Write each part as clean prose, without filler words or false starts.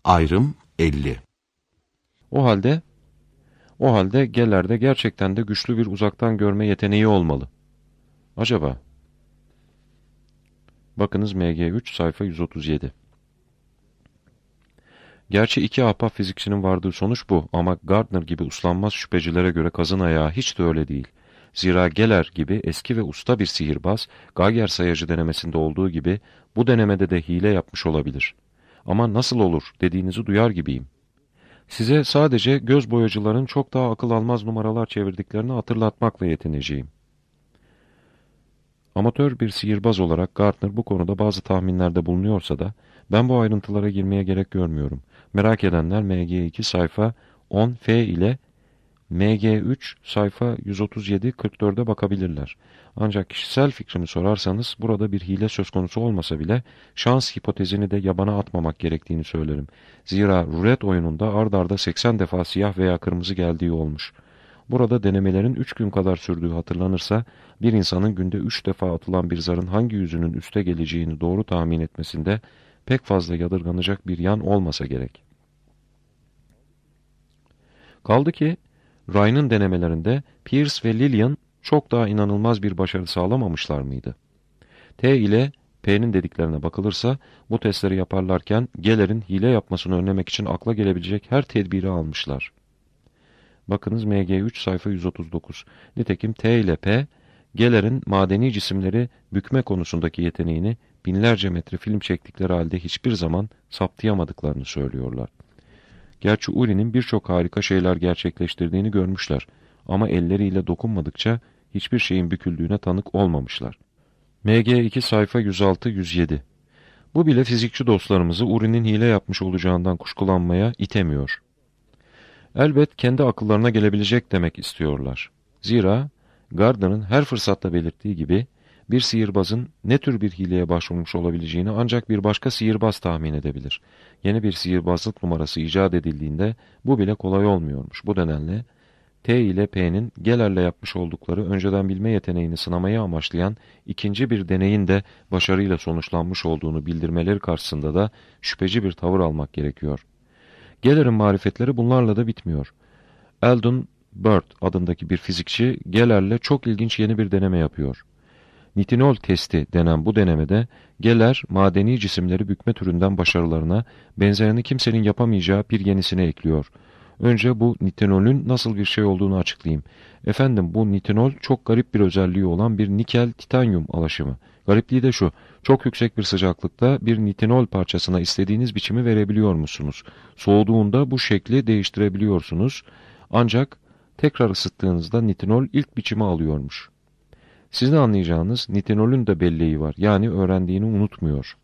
Ayrım 50. O halde Geller'de gerçekten de güçlü bir uzaktan görme yeteneği olmalı. Acaba? Bakınız MG3 sayfa 137. Gerçi iki ahbap fizikçinin vardığı sonuç bu ama Gardner gibi uslanmaz şüphecilere göre kazın ayağı hiç de öyle değil. Zira Geller gibi eski ve usta bir sihirbaz, Geiger sayacı denemesinde olduğu gibi bu denemede de hile yapmış olabilir. Ama nasıl olur dediğinizi duyar gibiyim. Size sadece göz boyacıların çok daha akıl almaz numaralar çevirdiklerini hatırlatmakla yetineceğim. Amatör bir sihirbaz olarak Gardner bu konuda bazı tahminlerde bulunuyorsa da ben bu ayrıntılara girmeye gerek görmüyorum. Merak edenler MG2 sayfa 10 F ile MG3 sayfa 137-44'e bakabilirler. Ancak kişisel fikrimi sorarsanız burada bir hile söz konusu olmasa bile şans hipotezini de yabana atmamak gerektiğini söylerim. Zira rulet oyununda ard arda 80 defa siyah veya kırmızı geldiği olmuş. Burada denemelerin 3 gün kadar sürdüğü hatırlanırsa bir insanın günde 3 defa atılan bir zarın hangi yüzünün üste geleceğini doğru tahmin etmesinde pek fazla yadırganacak bir yan olmasa gerek. Kaldı ki Ryan'ın denemelerinde Pierce ve Lillian çok daha inanılmaz bir başarı sağlamamışlar mıydı? T ile P'nin dediklerine bakılırsa bu testleri yaparlarken Geller'in hile yapmasını önlemek için akla gelebilecek her tedbiri almışlar. Bakınız MG3 sayfa 139. Nitekim T ile P, Geller'in madeni cisimleri bükme konusundaki yeteneğini binlerce metre film çektikleri halde hiçbir zaman saptayamadıklarını söylüyorlar. Gerçi Uri'nin birçok harika şeyler gerçekleştirdiğini görmüşler ama elleriyle dokunmadıkça hiçbir şeyin büküldüğüne tanık olmamışlar. MG2 sayfa 106-107. Bu bile fizikçi dostlarımızı Uri'nin hile yapmış olacağından kuşkulanmaya itemiyor. Elbet kendi akıllarına gelebilecek demek istiyorlar. Zira Gardner'ın her fırsatta belirttiği gibi bir sihirbazın ne tür bir hileye başvurmuş olabileceğini ancak bir başka sihirbaz tahmin edebilir. Yeni bir sihirbazlık numarası icat edildiğinde bu bile kolay olmuyormuş. Bu nedenle T ile P'nin Geller'le yapmış oldukları önceden bilme yeteneğini sınamayı amaçlayan ikinci bir deneyin de başarıyla sonuçlanmış olduğunu bildirmeleri karşısında da şüpheci bir tavır almak gerekiyor. Geller'in marifetleri bunlarla da bitmiyor. Eldon Bird adındaki bir fizikçi Geller'le çok ilginç yeni bir deneme yapıyor. Nitinol testi denen bu denemede Geller madeni cisimleri bükme türünden başarılarına benzerini kimsenin yapamayacağı bir yenisini ekliyor. Önce bu nitinolün nasıl bir şey olduğunu açıklayayım. Efendim bu nitinol çok garip bir özelliği olan bir nikel-titanyum alaşımı. Garipliği de şu, çok yüksek bir sıcaklıkta bir nitinol parçasına istediğiniz biçimi verebiliyor musunuz? Soğuduğunda bu şekli değiştirebiliyorsunuz. Ancak tekrar ısıttığınızda nitinol ilk biçimi alıyormuş. Sizin anlayacağınız nitinolün de belleği var. Yani öğrendiğini unutmuyor.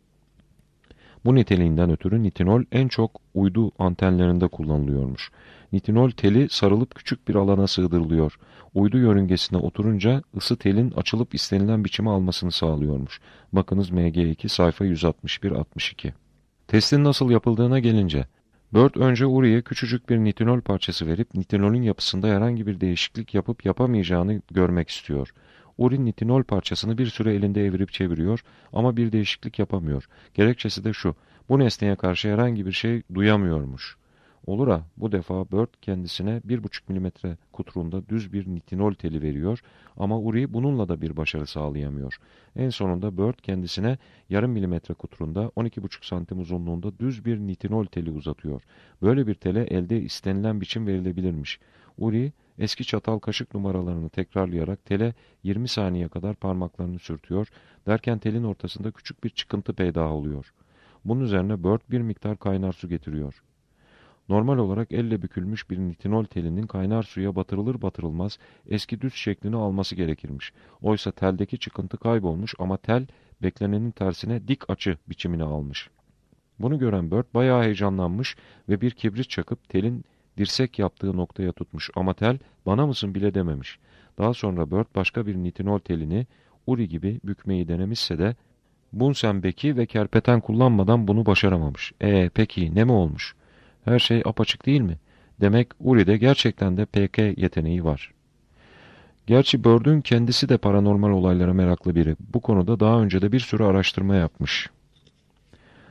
Bu niteliğinden ötürü nitinol en çok uydu antenlerinde kullanılıyormuş. Nitinol teli sarılıp küçük bir alana sığdırılıyor. Uydu yörüngesine oturunca ısı telin açılıp istenilen biçimi almasını sağlıyormuş. Bakınız MG2 sayfa 161-62. Testin nasıl yapıldığına gelince, Bird önce Uri'ye küçücük bir nitinol parçası verip nitinolün yapısında herhangi bir değişiklik yapıp yapamayacağını görmek istiyor. Uri nitinol parçasını bir süre elinde evirip çeviriyor ama bir değişiklik yapamıyor. Gerekçesi de şu, bu nesneye karşı herhangi bir şey duyamıyormuş. Olur ha, bu defa Bird kendisine 1,5 milimetre kutruğunda düz bir nitinol teli veriyor ama Uri bununla da bir başarı sağlayamıyor. En sonunda Bird kendisine yarım milimetre kutruğunda 12,5 santim uzunluğunda düz bir nitinol teli uzatıyor. Böyle bir tele elde istenilen biçim verilebilirmiş. Uri eski çatal kaşık numaralarını tekrarlayarak tele 20 saniye kadar parmaklarını sürtüyor, derken telin ortasında küçük bir çıkıntı peydah oluyor. Bunun üzerine Bird bir miktar kaynar su getiriyor. Normal olarak elle bükülmüş bir nitinol telinin kaynar suya batırılır batırılmaz eski düz şeklini alması gerekirmiş. Oysa teldeki çıkıntı kaybolmuş ama tel beklenenin tersine dik açı biçimini almış. Bunu gören Bird bayağı heyecanlanmış ve bir kibrit çakıp telin dirsek yaptığı noktaya tutmuş ama tel bana mısın bile dememiş. Daha sonra Bird başka bir nitinol telini Uri gibi bükmeyi denemişse de Bunsen beki ve kerpeten kullanmadan bunu başaramamış. Peki ne mi olmuş? Her şey apaçık değil mi? Demek Uri'de gerçekten de PK yeteneği var. Gerçi Bird'ün kendisi de paranormal olaylara meraklı biri. Bu konuda daha önce de bir sürü araştırma yapmış.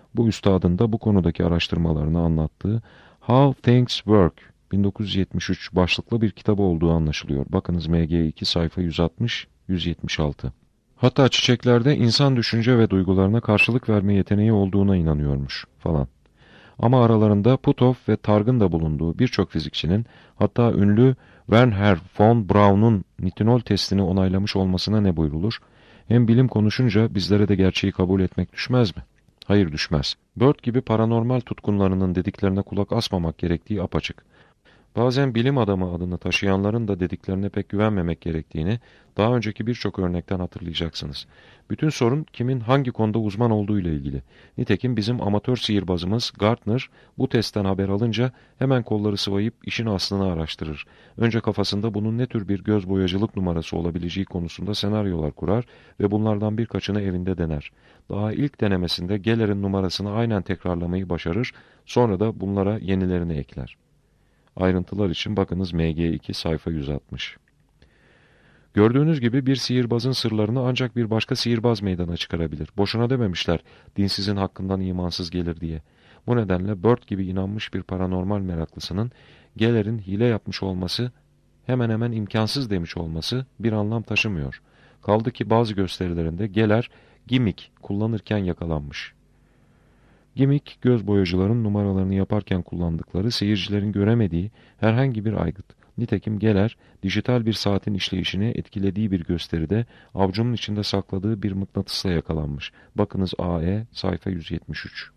Bu üstadın da bu konudaki araştırmalarını anlattığı How Things Work 1973 başlıklı bir kitabı olduğu anlaşılıyor. Bakınız MG2 sayfa 160-176. Hatta çiçeklerde insan düşünce ve duygularına karşılık verme yeteneği olduğuna inanıyormuş falan. Ama aralarında Puthoff ve Targ'ın da bulunduğu birçok fizikçinin, hatta ünlü Wernher von Braun'un nitinol testini onaylamış olmasına ne buyrulur? Hem bilim konuşunca bizlere de gerçeği kabul etmek düşmez mi? Hayır, düşmez. Bird gibi paranormal tutkunlarının dediklerine kulak asmamak gerektiği apaçık. Bazen bilim adamı adını taşıyanların da dediklerine pek güvenmemek gerektiğini daha önceki birçok örnekten hatırlayacaksınız. Bütün sorun kimin hangi konuda uzman olduğu ile ilgili. Nitekim bizim amatör sihirbazımız Gardner bu testten haber alınca hemen kolları sıvayıp işin aslını araştırır. Önce kafasında bunun ne tür bir göz boyacılık numarası olabileceği konusunda senaryolar kurar ve bunlardan birkaçını evinde dener. Daha ilk denemesinde Geller'in numarasını aynen tekrarlamayı başarır, sonra da bunlara yenilerini ekler. Ayrıntılar için bakınız MG2 sayfa 160. Gördüğünüz gibi bir sihirbazın sırlarını ancak bir başka sihirbaz meydana çıkarabilir. Boşuna dememişler, dinsizin hakkından imansız gelir diye. Bu nedenle Bird gibi inanmış bir paranormal meraklısının Geller'in hile yapmış olması, hemen hemen imkansız demiş olması bir anlam taşımıyor. Kaldı ki bazı gösterilerinde Geller gimmick kullanırken yakalanmış. Gimmick, göz boyacıların numaralarını yaparken kullandıkları, seyircilerin göremediği herhangi bir aygıt. Nitekim Geller, dijital bir saatin işleyişini etkilediği bir gösteride avcunun içinde sakladığı bir mıknatısla yakalanmış. Bakınız AE sayfa 173.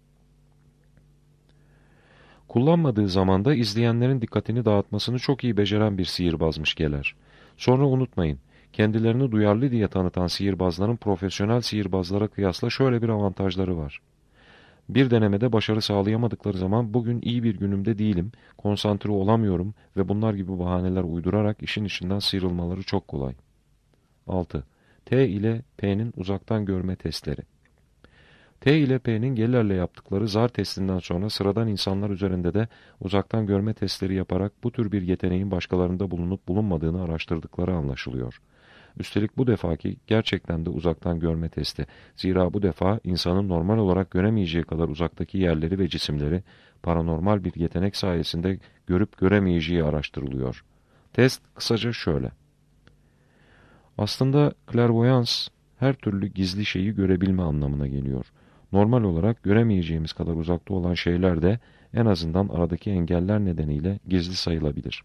Kullanmadığı zamanda izleyenlerin dikkatini dağıtmasını çok iyi beceren bir sihirbazmış Geller. Sonra unutmayın, kendilerini duyarlı diye tanıtan sihirbazların profesyonel sihirbazlara kıyasla şöyle bir avantajları var. Bir denemede başarı sağlayamadıkları zaman bugün iyi bir günümde değilim, konsantre olamıyorum ve bunlar gibi bahaneler uydurarak işin içinden sıyrılmaları çok kolay. 6. T ile P'nin uzaktan görme testleri. T ile P'nin Geller'le yaptıkları zar testinden sonra sıradan insanlar üzerinde de uzaktan görme testleri yaparak bu tür bir yeteneğin başkalarında bulunup bulunmadığını araştırdıkları anlaşılıyor. Üstelik bu defaki gerçekten de uzaktan görme testi. Zira bu defa insanın normal olarak göremeyeceği kadar uzaktaki yerleri ve cisimleri paranormal bir yetenek sayesinde görüp göremeyeceği araştırılıyor. Test kısaca şöyle. Aslında clairvoyance her türlü gizli şeyi görebilme anlamına geliyor. Normal olarak göremeyeceğimiz kadar uzakta olan şeyler de en azından aradaki engeller nedeniyle gizli sayılabilir.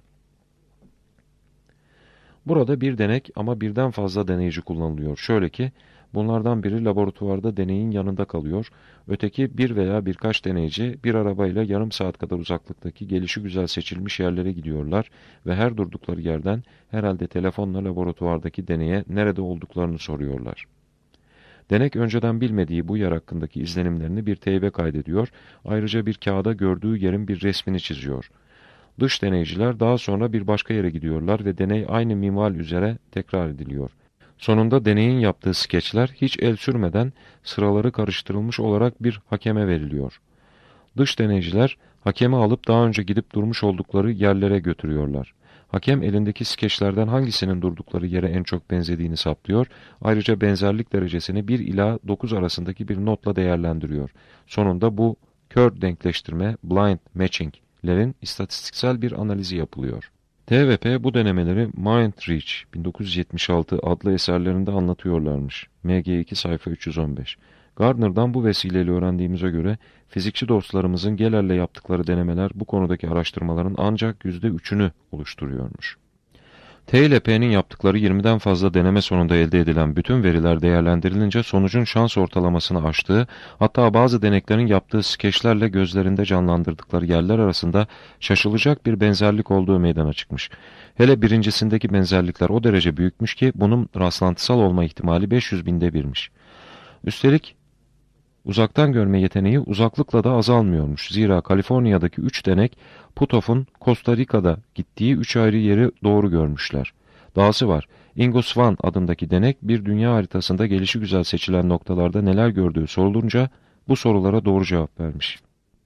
Burada bir denek ama birden fazla deneyici kullanılıyor. Şöyle ki, bunlardan biri laboratuvarda deneyin yanında kalıyor, öteki bir veya birkaç deneyici bir arabayla yarım saat kadar uzaklıktaki gelişigüzel seçilmiş yerlere gidiyorlar ve her durdukları yerden herhalde telefonla laboratuvardaki deneye nerede olduklarını soruyorlar. Denek önceden bilmediği bu yer hakkındaki izlenimlerini bir teybe kaydediyor, ayrıca bir kağıda gördüğü yerin bir resmini çiziyor. Dış deneyciler daha sonra bir başka yere gidiyorlar ve deney aynı minval üzere tekrar ediliyor. Sonunda deneyin yaptığı skeçler hiç el sürmeden sıraları karıştırılmış olarak bir hakeme veriliyor. Dış deneyciler hakemi alıp daha önce gidip durmuş oldukları yerlere götürüyorlar. Hakem elindeki skeçlerden hangisinin durdukları yere en çok benzediğini saptıyor, ayrıca benzerlik derecesini 1 ila 9 arasındaki bir notla değerlendiriyor. Sonunda bu kör denkleştirme, blind matching, istatistiksel bir analizi yapılıyor. T ve P bu denemeleri Mind Reach 1976 adlı eserlerinde anlatıyorlarmış. MG2 sayfa 315. Gardner'dan bu vesileyle öğrendiğimize göre fizikçi dostlarımızın Geller'le yaptıkları denemeler bu konudaki araştırmaların ancak %3'ünü oluşturuyormuş. T ile P'nin yaptıkları 20'den fazla deneme sonunda elde edilen bütün veriler değerlendirilince sonucun şans ortalamasını aştığı, hatta bazı deneklerin yaptığı skeçlerle gözlerinde canlandırdıkları yerler arasında şaşılacak bir benzerlik olduğu meydana çıkmış. Hele birincisindeki benzerlikler o derece büyükmüş ki bunun rastlantısal olma ihtimali 500 binde birmiş. Üstelik uzaktan görme yeteneği uzaklıkla da azalmıyormuş. Zira Kaliforniya'daki 3 denek Puthoff'un Costa Rica'da gittiği 3 ayrı yeri doğru görmüşler. Dahası var. Ingo Swann adındaki denek bir dünya haritasında gelişigüzel seçilen noktalarda neler gördüğü sorulunca bu sorulara doğru cevap vermiş.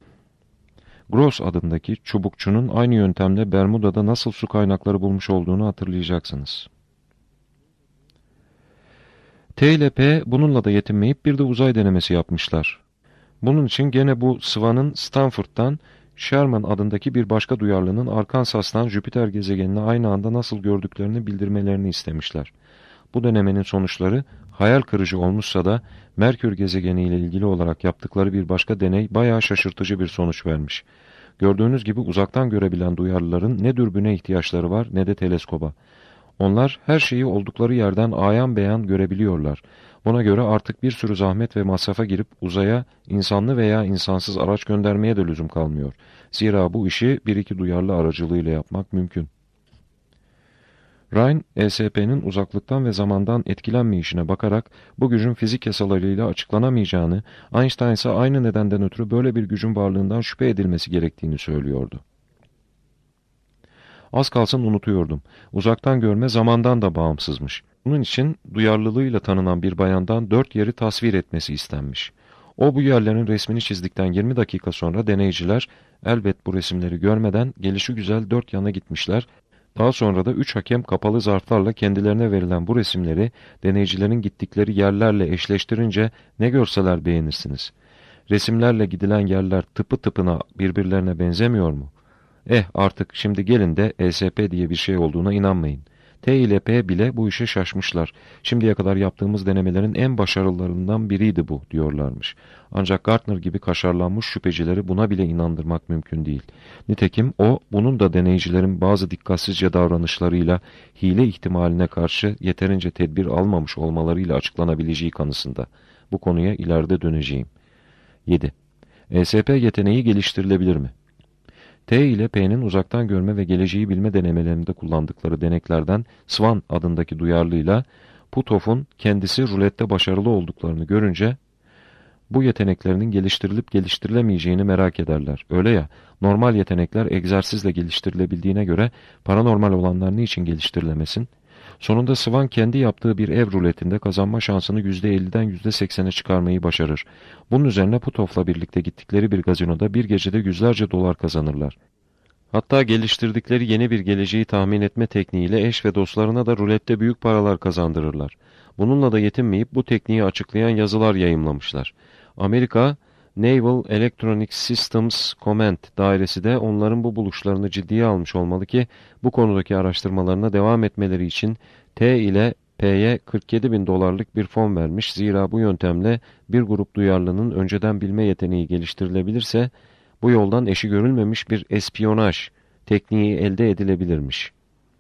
Gross adındaki çubukçunun aynı yöntemle Bermuda'da nasıl su kaynakları bulmuş olduğunu hatırlayacaksınız. T ile P bununla da yetinmeyip bir de uzay denemesi yapmışlar. Bunun için gene bu Swan'ın Stanford'dan Sherman adındaki bir başka duyarlının Arkansas'tan Jüpiter gezegenini aynı anda nasıl gördüklerini bildirmelerini istemişler. Bu denemenin sonuçları hayal kırıcı olmuşsa da Merkür gezegeniyle ilgili olarak yaptıkları bir başka deney bayağı şaşırtıcı bir sonuç vermiş. Gördüğünüz gibi uzaktan görebilen duyarlıların ne dürbüne ihtiyaçları var ne de teleskoba. Onlar her şeyi oldukları yerden ayan beyan görebiliyorlar. Buna göre artık bir sürü zahmet ve masrafa girip uzaya insanlı veya insansız araç göndermeye de lüzum kalmıyor. Zira bu işi bir iki duyarlı aracılığıyla yapmak mümkün. Ryan, ESP'nin uzaklıktan ve zamandan etkilenmeyişine bakarak bu gücün fizik yasalarıyla açıklanamayacağını, Einstein ise aynı nedenden ötürü böyle bir gücün varlığından şüphe edilmesi gerektiğini söylüyordu. Az kalsın unutuyordum. Uzaktan görme zamandan da bağımsızmış. Bunun için duyarlılığıyla tanınan bir bayandan 4 yeri tasvir etmesi istenmiş. O bu yerlerin resmini çizdikten 20 dakika sonra deneyciler elbet bu resimleri görmeden gelişigüzel 4 yana gitmişler. Daha sonra da 3 hakem kapalı zarflarla kendilerine verilen bu resimleri deneycilerin gittikleri yerlerle eşleştirince ne görseler beğenirsiniz. Resimlerle gidilen yerler tıpı tıpına birbirlerine benzemiyor mu? Artık şimdi gelin de ESP diye bir şey olduğuna inanmayın. T ile P bile bu işe şaşmışlar. Şimdiye kadar yaptığımız denemelerin en başarılarından biriydi bu diyorlarmış. Ancak Gartner gibi kaşarlanmış şüphecileri buna bile inandırmak mümkün değil. Nitekim o, bunun da deneycilerin bazı dikkatsizce davranışlarıyla hile ihtimaline karşı yeterince tedbir almamış olmalarıyla açıklanabileceği kanısında. Bu konuya ileride döneceğim. 7. ESP yeteneği geliştirilebilir mi? T ile P'nin uzaktan görme ve geleceği bilme denemelerinde kullandıkları deneklerden Swan adındaki duyarlıyla Puthoff'un kendisi rulette başarılı olduklarını görünce bu yeteneklerinin geliştirilip geliştirilemeyeceğini merak ederler. Öyle ya, normal yetenekler egzersizle geliştirilebildiğine göre paranormal olanlar niçin geliştirilemesin? Sonunda Swan kendi yaptığı bir ev ruletinde kazanma şansını %50'den %80'e çıkarmayı başarır. Bunun üzerine Puthoff'la birlikte gittikleri bir gazinoda bir gecede yüzlerce dolar kazanırlar. Hatta geliştirdikleri yeni bir geleceği tahmin etme tekniğiyle eş ve dostlarına da rulette büyük paralar kazandırırlar. Bununla da yetinmeyip bu tekniği açıklayan yazılar yayımlamışlar. Amerika Naval Electronic Systems Command dairesi de onların bu buluşlarını ciddiye almış olmalı ki bu konudaki araştırmalarına devam etmeleri için T ile P'ye 47 bin dolarlık bir fon vermiş. Zira bu yöntemle bir grup duyarlının önceden bilme yeteneği geliştirilebilirse bu yoldan eşi görülmemiş bir espiyonaj tekniği elde edilebilirmiş.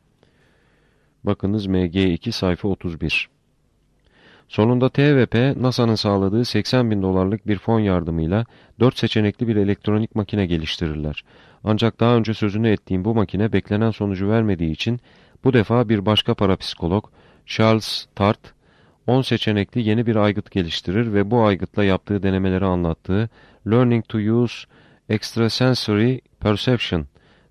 Bakınız MG2 sayfa 31. Sonunda T ve P, NASA'nın sağladığı 80 bin dolarlık bir fon yardımıyla 4 seçenekli bir elektronik makine geliştirirler. Ancak daha önce sözünü ettiğim bu makine beklenen sonucu vermediği için bu defa bir başka parapsikolog, Charles Tart, 10 seçenekli yeni bir aygıt geliştirir ve bu aygıtla yaptığı denemeleri anlattığı Learning to Use Extrasensory Perception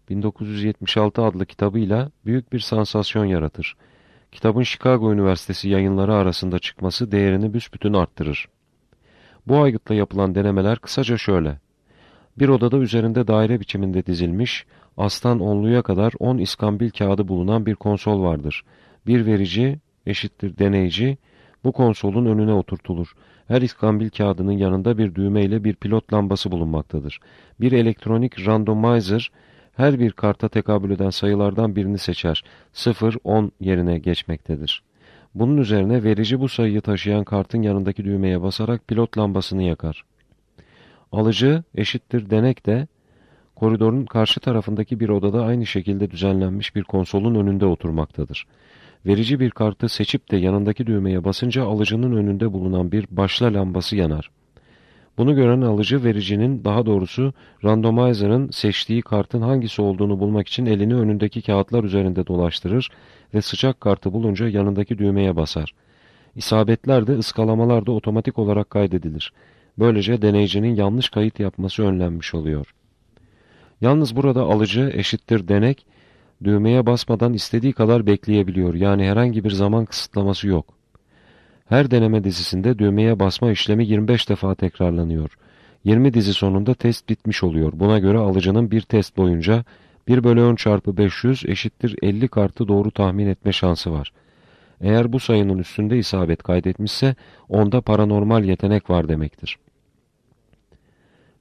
1976 adlı kitabıyla büyük bir sansasyon yaratır. Kitabın Chicago Üniversitesi yayınları arasında çıkması değerini büsbütün arttırır. Bu aygıtla yapılan denemeler kısaca şöyle. Bir odada üzerinde daire biçiminde dizilmiş, astan onluya kadar 10 iskambil kağıdı bulunan bir konsol vardır. Bir verici eşittir deneyici bu konsolun önüne oturtulur. Her iskambil kağıdının yanında bir düğme ile bir pilot lambası bulunmaktadır. Bir elektronik randomizer her bir karta tekabül eden sayılardan birini seçer. 0-10 yerine geçmektedir. Bunun üzerine verici bu sayıyı taşıyan kartın yanındaki düğmeye basarak pilot lambasını yakar. Alıcı eşittir denek de koridorun karşı tarafındaki bir odada aynı şekilde düzenlenmiş bir konsolun önünde oturmaktadır. Verici bir kartı seçip de yanındaki düğmeye basınca alıcının önünde bulunan bir başla lambası yanar. Bunu gören alıcı vericinin, daha doğrusu randomizer'ın seçtiği kartın hangisi olduğunu bulmak için elini önündeki kağıtlar üzerinde dolaştırır ve sıcak kartı bulunca yanındaki düğmeye basar. İsabetler de ıskalamalar da otomatik olarak kaydedilir. Böylece deneyicinin yanlış kayıt yapması önlenmiş oluyor. Yalnız burada alıcı eşittir denek, düğmeye basmadan istediği kadar bekleyebiliyor. Yani herhangi bir zaman kısıtlaması yok. Her deneme dizisinde düğmeye basma işlemi 25 defa tekrarlanıyor. 20 dizi sonunda test bitmiş oluyor. Buna göre alıcının bir test boyunca 1/10 çarpı 500 eşittir 50 kartı doğru tahmin etme şansı var. Eğer bu sayının üstünde isabet kaydetmişse onda paranormal yetenek var demektir.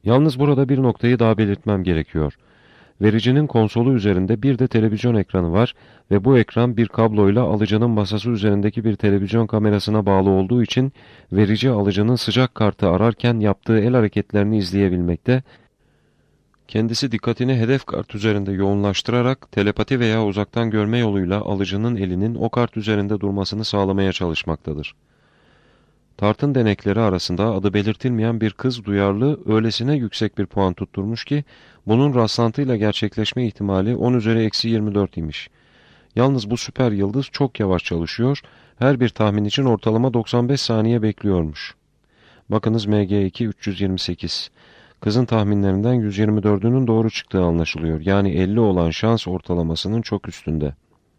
Yalnız burada bir noktayı daha belirtmem gerekiyor. Vericinin konsolu üzerinde bir de televizyon ekranı var ve bu ekran bir kabloyla alıcının masası üzerindeki bir televizyon kamerasına bağlı olduğu için verici alıcının sıcak kartı ararken yaptığı el hareketlerini izleyebilmekte, kendisi dikkatini hedef kart üzerinde yoğunlaştırarak telepati veya uzaktan görme yoluyla alıcının elinin o kart üzerinde durmasını sağlamaya çalışmaktadır. Tartın denekleri arasında adı belirtilmeyen bir kız duyarlı öylesine yüksek bir puan tutturmuş ki bunun rastlantıyla gerçekleşme ihtimali 10 üzeri eksi 24 imiş. Yalnız bu süper yıldız çok yavaş çalışıyor, her bir tahmin için ortalama 95 saniye bekliyormuş. Bakınız MG2 328. Kızın tahminlerinden 124'ünün doğru çıktığı anlaşılıyor. Yani 50 olan şans ortalamasının çok üstünde.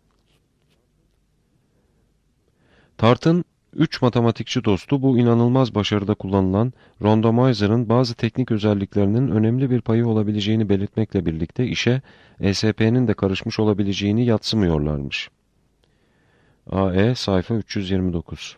Tart'ın 3 matematikçi dostu bu inanılmaz başarıda kullanılan randomizer'ın bazı teknik özelliklerinin önemli bir payı olabileceğini belirtmekle birlikte işe ESP'nin de karışmış olabileceğini yadsımıyorlarmış. AE sayfa 329.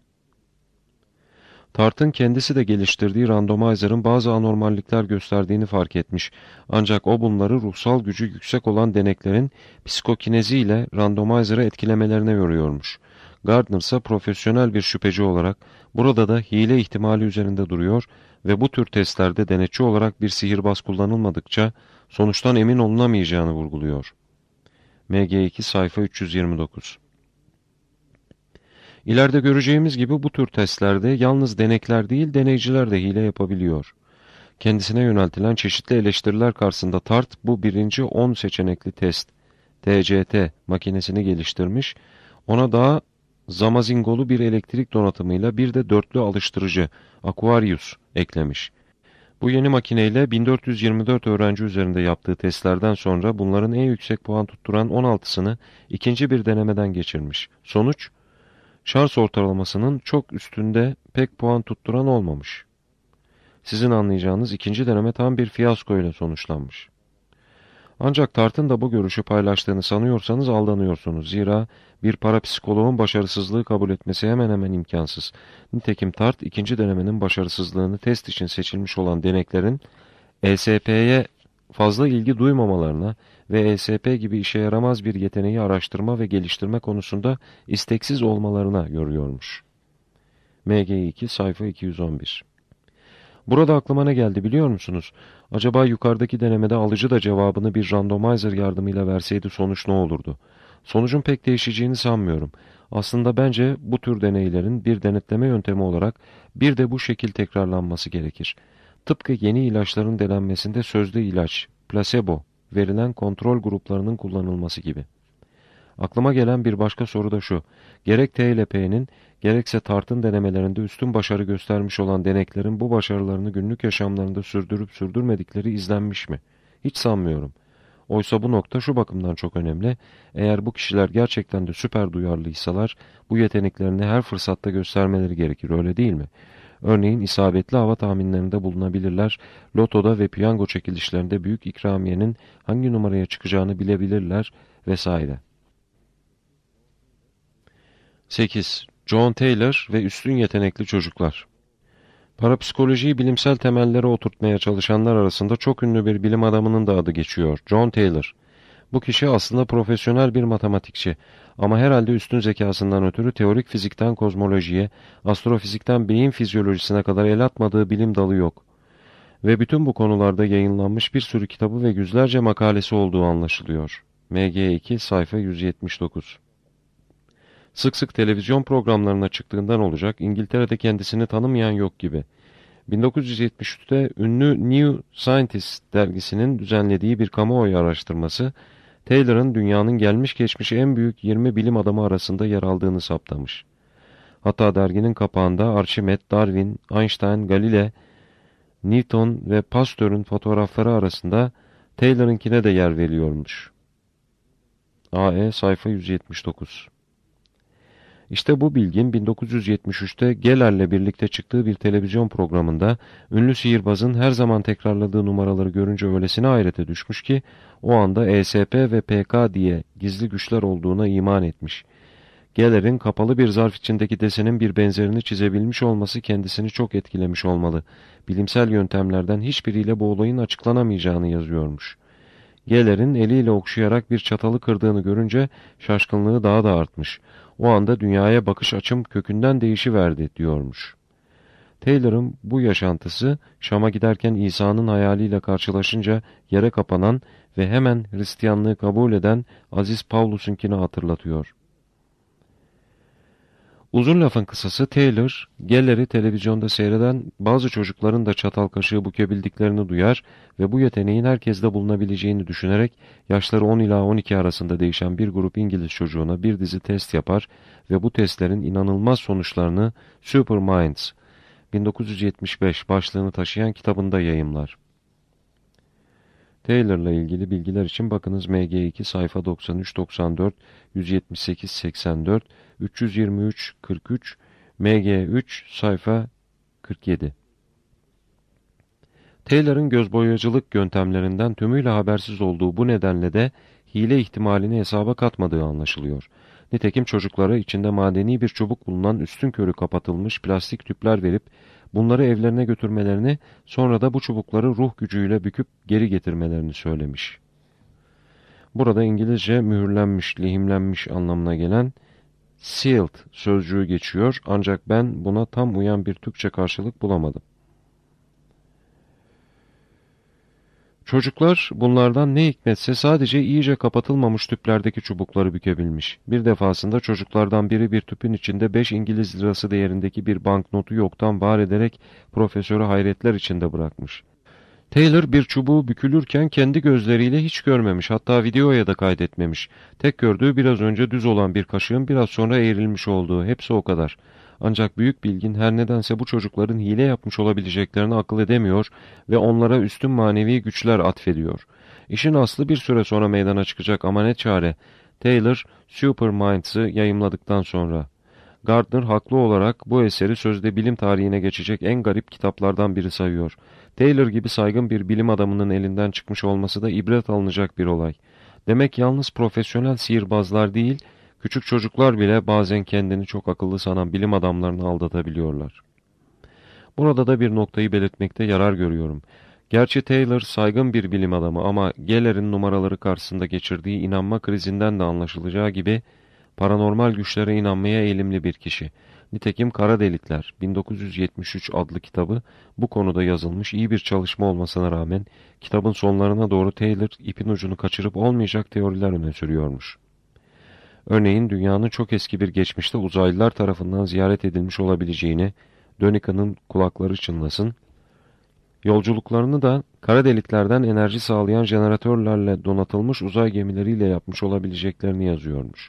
Tart'ın kendisi de geliştirdiği randomizer'ın bazı anormallikler gösterdiğini fark etmiş. Ancak o bunları ruhsal gücü yüksek olan deneklerin psikokinezi ile randomizer'ı etkilemelerine yoruyormuş. Gardner ise profesyonel bir şüpheci olarak burada da hile ihtimali üzerinde duruyor ve bu tür testlerde denetçi olarak bir sihirbaz kullanılmadıkça sonuçtan emin olunamayacağını vurguluyor. MG2 sayfa 329. İleride göreceğimiz gibi bu tür testlerde yalnız denekler değil deneyciler de hile yapabiliyor. Kendisine yöneltilen çeşitli eleştiriler karşısında Tart bu birinci 10 seçenekli test TCT makinesini geliştirmiş, ona daha zamazingolu bir elektrik donatımıyla bir de dörtlü alıştırıcı Aquarius eklemiş. Bu yeni makineyle 1424 öğrenci üzerinde yaptığı testlerden sonra bunların en yüksek puan tutturan 16'sını ikinci bir denemeden geçirmiş. Sonuç, şans ortalamasının çok üstünde pek puan tutturan olmamış. Sizin anlayacağınız ikinci deneme tam bir fiyasko ile sonuçlanmış. Ancak Tart'ın da bu görüşü paylaştığını sanıyorsanız aldanıyorsunuz. Zira bir parapsikoloğun başarısızlığı kabul etmesi hemen hemen imkansız. Nitekim Tart ikinci denemenin başarısızlığını test için seçilmiş olan deneklerin ESP'ye fazla ilgi duymamalarına ve ESP gibi işe yaramaz bir yeteneği araştırma ve geliştirme konusunda isteksiz olmalarına yoruyormuş. MG2 sayfa 211. Burada aklıma ne geldi biliyor musunuz? Acaba yukarıdaki denemede alıcı da cevabını bir randomizer yardımıyla verseydi sonuç ne olurdu? Sonucun pek değişeceğini sanmıyorum. Aslında bence bu tür deneylerin bir denetleme yöntemi olarak bir de bu şekil tekrarlanması gerekir. Tıpkı yeni ilaçların denenmesinde sözde ilaç, plasebo, verilen kontrol gruplarının kullanılması gibi. Aklıma gelen bir başka soru da şu. Gerek T ile P'nin, gerekse Tart'ın denemelerinde üstün başarı göstermiş olan deneklerin bu başarılarını günlük yaşamlarında sürdürüp sürdürmedikleri izlenmiş mi? Hiç sanmıyorum. Oysa bu nokta şu bakımdan çok önemli. Eğer bu kişiler gerçekten de süper duyarlıysalar, bu yeteneklerini her fırsatta göstermeleri gerekir, öyle değil mi? Örneğin isabetli hava tahminlerinde bulunabilirler, lotoda ve piyango çekilişlerinde büyük ikramiyenin hangi numaraya çıkacağını bilebilirler vesaire. 8. John Taylor ve üstün yetenekli çocuklar. Parapsikolojiyi bilimsel temellere oturtmaya çalışanlar arasında çok ünlü bir bilim adamının da adı geçiyor. John Taylor. Bu kişi aslında profesyonel bir matematikçi ama herhalde üstün zekasından ötürü teorik fizikten kozmolojiye, astrofizikten beyin fizyolojisine kadar el atmadığı bilim dalı yok. Ve bütün bu konularda yayınlanmış bir sürü kitabı ve yüzlerce makalesi olduğu anlaşılıyor. MG2 sayfa 179. Sık sık televizyon programlarına çıktığından olacak, İngiltere'de kendisini tanımayan yok gibi. 1973'te ünlü New Scientist dergisinin düzenlediği bir kamuoyu araştırması, Taylor'ın dünyanın gelmiş geçmiş en büyük 20 bilim adamı arasında yer aldığını saptamış. Hatta derginin kapağında Archimedes, Darwin, Einstein, Galileo, Newton ve Pasteur'ün fotoğrafları arasında Taylor'ınkine de yer veriliyormuş. AE sayfa 179. İşte bu bilgin 1973'te Geller'le birlikte çıktığı bir televizyon programında ünlü sihirbazın her zaman tekrarladığı numaraları görünce öylesine hayrete düşmüş ki o anda ESP ve PK diye gizli güçler olduğuna iman etmiş. Geller'in kapalı bir zarf içindeki desenin bir benzerini çizebilmiş olması kendisini çok etkilemiş olmalı. Bilimsel yöntemlerden hiçbiriyle bu olayın açıklanamayacağını yazıyormuş. Geller'in eliyle okşayarak bir çatalı kırdığını görünce şaşkınlığı daha da artmış. O anda dünyaya bakış açım kökünden değişiverdi diyormuş. Taylor'ın bu yaşantısı Şam'a giderken İsa'nın hayaliyle karşılaşınca yere kapanan ve hemen Hristiyanlığı kabul eden Aziz Pavlus'unkini hatırlatıyor. Uzun lafın kısası Taylor, Geller'i televizyonda seyreden bazı çocukların da çatal kaşığı bükebildiklerini duyar ve bu yeteneğin herkeste bulunabileceğini düşünerek yaşları 10 ila 12 arasında değişen bir grup İngiliz çocuğuna bir dizi test yapar ve bu testlerin inanılmaz sonuçlarını Super Minds 1975 başlığını taşıyan kitabında yayımlar. Taylor'la ilgili bilgiler için bakınız MG2 sayfa 93-94, 178-84, 323-43, MG3 sayfa 47. Taylor'ın gözboyacılık yöntemlerinden tümüyle habersiz olduğu bu nedenle de hile ihtimalini hesaba katmadığı anlaşılıyor. Nitekim çocuklara içinde madeni bir çubuk bulunan üstünkörü kapatılmış plastik tüpler verip bunları evlerine götürmelerini, sonra da bu çubukları ruh gücüyle büküp geri getirmelerini söylemiş. Burada İngilizce mühürlenmiş, lehimlenmiş anlamına gelen sealed sözcüğü geçiyor ancak ben buna tam uyan bir Türkçe karşılık bulamadım. Çocuklar bunlardan ne hikmetse sadece iyice kapatılmamış tüplerdeki çubukları bükebilmiş. Bir defasında çocuklardan biri bir tüpün içinde 5 İngiliz lirası değerindeki bir banknotu yoktan var ederek profesörü hayretler içinde bırakmış. Taylor bir çubuğu bükülürken kendi gözleriyle hiç görmemiş, hatta videoya da kaydetmemiş. Tek gördüğü biraz önce düz olan bir kaşığın biraz sonra eğrilmiş olduğu, hepsi o kadar. Ancak büyük bilgin her nedense bu çocukların hile yapmış olabileceklerini akıl edemiyor ve onlara üstün manevi güçler atfediyor. İşin aslı bir süre sonra meydana çıkacak ama ne çare. Taylor, Superminds'ı yayımladıktan sonra. Gardner haklı olarak bu eseri sözde bilim tarihine geçecek en garip kitaplardan biri sayıyor. Taylor gibi saygın bir bilim adamının elinden çıkmış olması da ibret alınacak bir olay. Demek yalnız profesyonel sihirbazlar değil, küçük çocuklar bile bazen kendini çok akıllı sanan bilim adamlarını aldatabiliyorlar. Burada da bir noktayı belirtmekte yarar görüyorum. Gerçi Taylor saygın bir bilim adamı ama Geller'in numaraları karşısında geçirdiği inanma krizinden de anlaşılacağı gibi paranormal güçlere inanmaya eğilimli bir kişi. Nitekim Kara Delikler 1973 adlı kitabı bu konuda yazılmış iyi bir çalışma olmasına rağmen kitabın sonlarına doğru Taylor ipin ucunu kaçırıp olmayacak teoriler öne sürüyormuş. Örneğin dünyanın çok eski bir geçmişte uzaylılar tarafından ziyaret edilmiş olabileceğini, Dönika'nın kulakları çınlasın, yolculuklarını da kara deliklerden enerji sağlayan jeneratörlerle donatılmış uzay gemileriyle yapmış olabileceklerini yazıyormuş.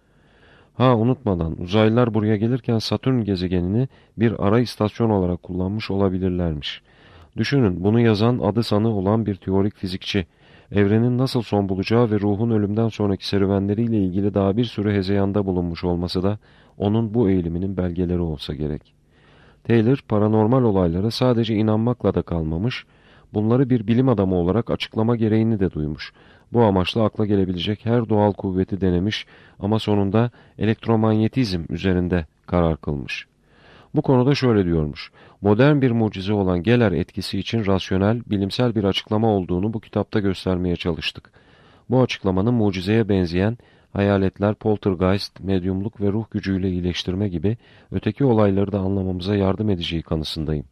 Ha unutmadan uzaylılar buraya gelirken Satürn gezegenini bir ara istasyon olarak kullanmış olabilirlermiş. Düşünün bunu yazan adı sanı olan bir teorik fizikçi. Evrenin nasıl son bulacağı ve ruhun ölümden sonraki serüvenleriyle ilgili daha bir sürü hezeyanda bulunmuş olması da onun bu eğiliminin belgeleri olsa gerek. Taylor paranormal olaylara sadece inanmakla da kalmamış, bunları bir bilim adamı olarak açıklama gereğini de duymuş. Bu amaçla akla gelebilecek her doğal kuvveti denemiş ama sonunda elektromanyetizm üzerinde karar kılmış. Bu konuda şöyle diyormuş: modern bir mucize olan Geller etkisi için rasyonel, bilimsel bir açıklama olduğunu bu kitapta göstermeye çalıştık. Bu açıklamanın mucizeye benzeyen hayaletler, poltergeist, medyumluk ve ruh gücüyle iyileştirme gibi öteki olayları da anlamamıza yardım edeceği kanısındayım.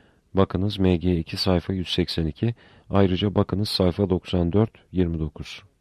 Bakınız MG2 sayfa 182, ayrıca bakınız sayfa 94-29.